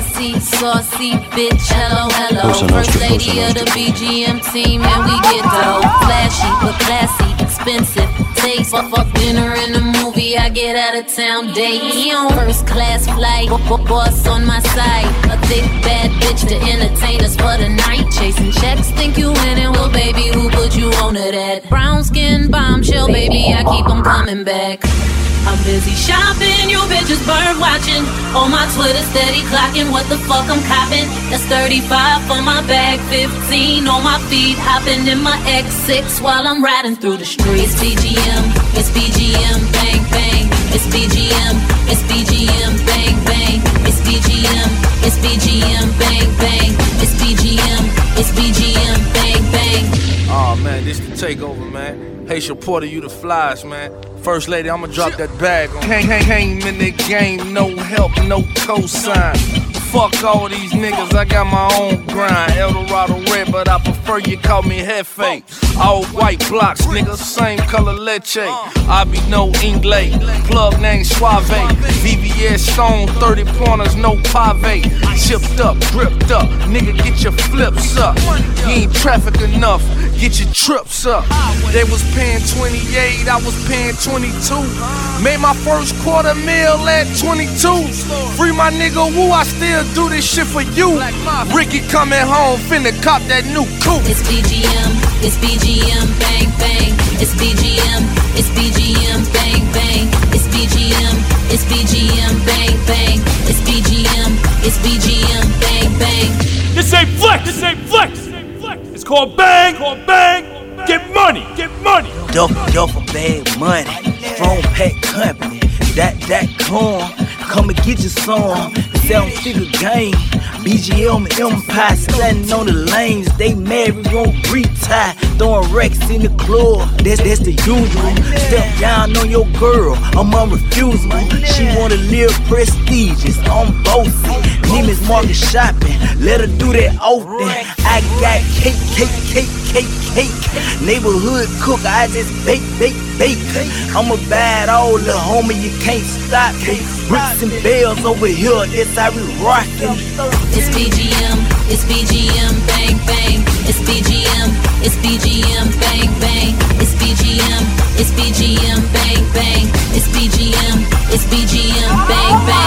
bossy, saucy, bitch, hello, hello. First lady of the BGM team, and we get dough. Flashy, but classy, expensive, taste. Fuck dinner and a movie, I get out of town date. He on first class flight, boss on my side. A thick bad bitch to entertain us for the night. Chasing checks, think you winning, well baby, who put you on to that? Brown skin bombshell, baby, I keep them coming back. I'm busy shopping, you bitches bird watching. On my Twitter steady clocking, what the fuck I'm copping? That's 35 for my bag, 15 on my feet. Hopping in my X6 while I'm riding through the streets. It's BGM, bang bang. It's BGM, it's BGM, bang bang. It's BGM, it's BGM, bang bang. It's BGM, it's BGM, bang bang. Oh man, this the takeover, man. Hey, Porter, you the flies, man. First lady, I'ma drop that bag on. Came in the game, no help, no cosign. Fuck all these niggas, I got my own grind. Eldorado red, but I prefer you call me Hefe. All white blocks, nigga, same color leche. I be no Inglés, plug name Suave. VVS Stone, 30 pointers, no pave. Chipped up, gripped up, nigga, get your flips up. You ain't traffic enough, get your trips up. They was paying 28, I was paying 22. Made my first $250,000 at 22. Free my nigga Woo, I still do this shit for you. Ricky coming home, finna cop that new coupe. It's BGM, bang bang. It's BGM, bang bang. It's BGM, bang bang. It's BGM, bang bang. This ain't flex. It's called bang, Get money. Duffel bag money, strong pack company. That corn, come and get your song. 7-figure game, BGM Empire, standing on the lanes. They mad, we gon' retire, throwing racks in the club. That's the usual. Step down on your girl, I'm unrefusable. She wanna live prestigious, I'm bossy. Neiman's Market shopping, let her do that often. I got cake. Neighborhood cook, I just bake. I'ma buy it all, little homie, you can't stop me. Bricks and bells over here, that's how we rockin'. It's BGM,